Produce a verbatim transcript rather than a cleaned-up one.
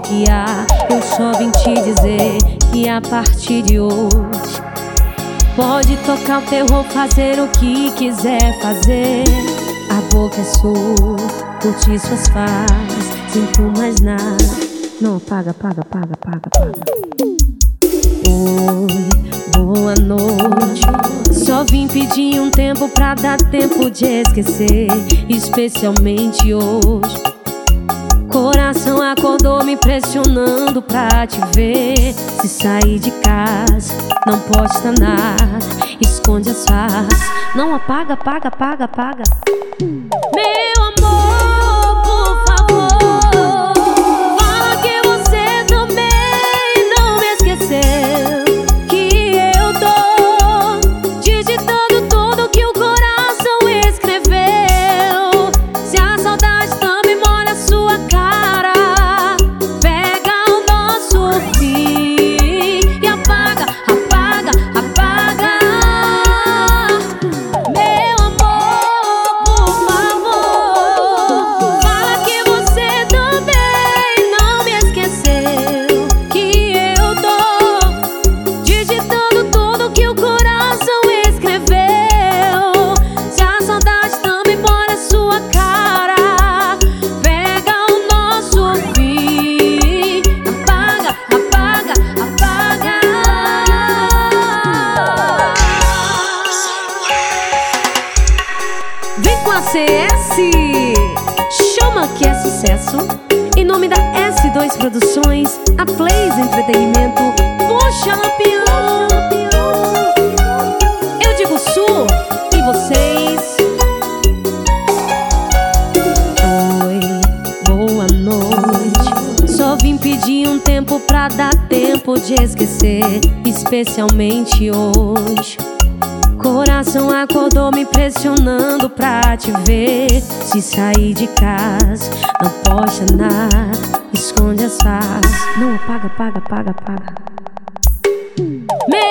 bloquear. Eu só vim te dizer que a partir de hoje pode tocar o terror, fazer o que quiser fazer. A boca é sua, curtir suas fases, sinto mais nada. Não, apaga, apaga, apaga, apaga, apaga. Oi, boa noite. Só vim pedir um tempo pra dar tempo de esquecer, especialmente hoje. Coração acordou me pressionando pra te ver. Se sair de casa, não posta nada, esconde as faces. Não, apaga, apaga, apaga, apaga. Meu amor, por favor, fala que você também não me esqueceu, que eu tô digitando tudo que o coração escreveu. Se a saudade também molha a sua cara, pega o nosso fim e apaga, apaga, apaga. Meu amor, por favor, fala que você também não me esqueceu, que eu tô digitando tudo que o coração escreveu. Se a saudade também molha a sua cara, pega o nosso fim, apaga, apaga, apaga. Vem com a C S, chama que é sucesso. Em nome da S dois Produções, a Plays Entretenimento, puxa lampião. Eu digo Su e vocês. Oi, boa noite. Só vim pedir um tempo pra dar tempo de esquecer, especialmente hoje. Coração acordou me pressionando pra te ver. Se sair de casa, não posta nada, esconde as faces. Não, apaga, apaga, apaga, apaga.